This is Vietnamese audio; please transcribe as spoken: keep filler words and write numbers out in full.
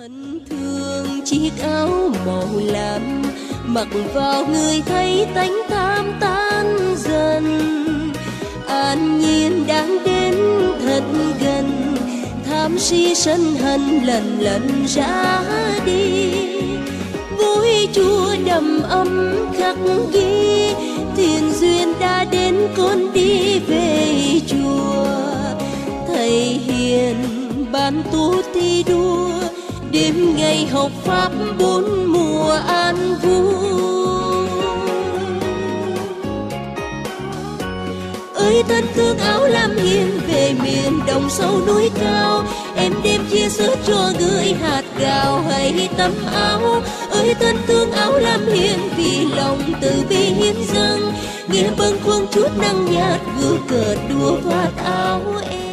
thân thương chiếc áo màu lam, mặc vào người thấy tánh tham tan dần. An nhiên đang đến thật gần, tham si sân hận lần lần ra đi. Vui chua đầm ấm khắc ghi, thiên duyên đã đến con đi về chùa. Thầy hiền ban tu thi đua, đêm ngày học pháp bốn mùa an vui. Ơi thân thương áo lam hiền về miền đồng sâu núi cao, em đêm chia sớt cho gửi hạt gạo hay tấm áo. Ơi thân thương áo lam hiền vì lòng từ bi hiến dâng, nghĩa bâng khuâng chút nắng nhạt gương cờ đua thoát áo em.